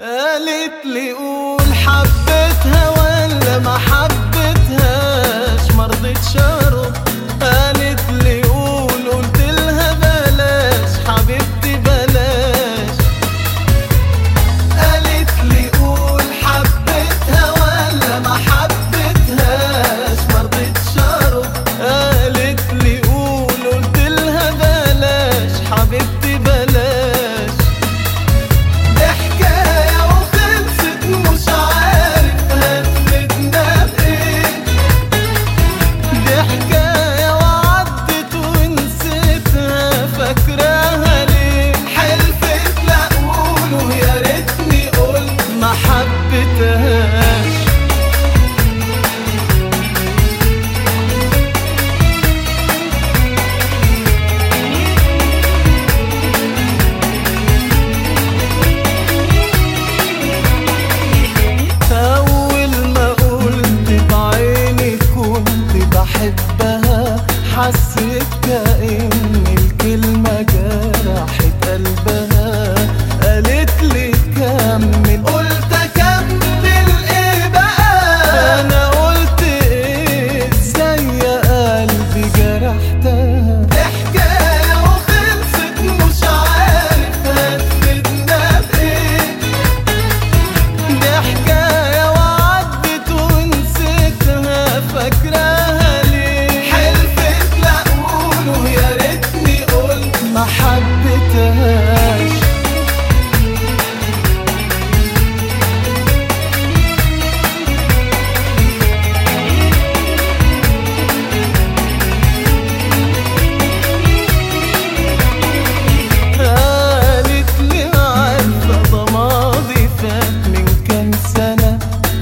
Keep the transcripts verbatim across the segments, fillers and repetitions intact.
قالت لي قول حبيتها ولا ما حبيتهاش، مرضتش ارد. قالت لي قول، قلت لها بلاش حبيبتي بلاش. قالت لي قول حبيتها ولا ما حبيتهاش، مرضتش ارد. قالت لي قول، قلت لها بلاش حبيبتي بلاش. حسيت كأن الكلمة جرحت قلبها. قالت لي كمل، قلت اكمل ايه بقى؟ انا قلت ايه ازاي يا قلبي جرحتها. دي حكاية وخلصت مش عارف هتفيدنا بايه. دي حكاية وعدت ونسيتها، فاكراها ما حبيتهاش. قالت لي عارفة ده ماضي فات من كام سنة،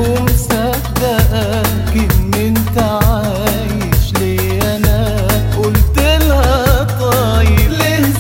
ومصدقاك ان انت عايش لي انا. قلت لها طيب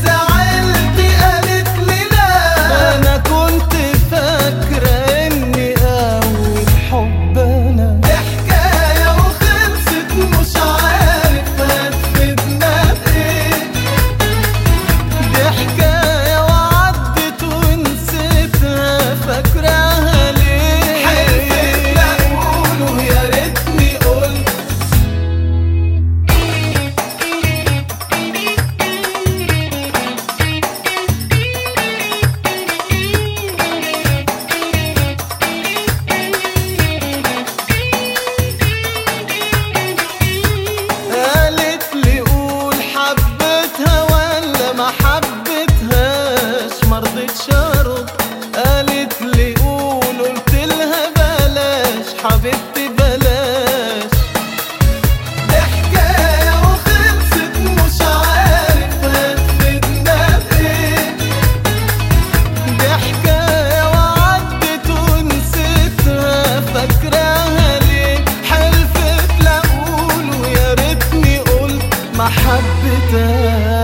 ما حبيتهاش، مرضتش ارد. قالت لي قول، قلت لها بلاش حبيبتي بلاش. دي حكاية وخلصت مش عارف هتفيدنا بايه. دي حكاية وعدت ونسيتها، فاكراها ليه؟ حلفت لا اقول ويا ريتني قلت ما حبيتهاش.